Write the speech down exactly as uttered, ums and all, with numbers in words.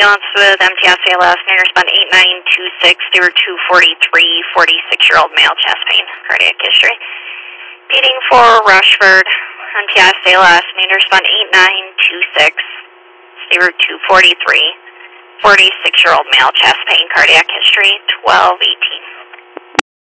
ambulance with M T S A L S, main respond eight nine two six, they were two forty-three, forty-six-year-old male, chest pain, cardiac history. Beating for Rushford, M T S A L S, main respond eight nine two six, they were two forty-three, forty-six-year-old male, chest pain, cardiac history, twelve eighteen.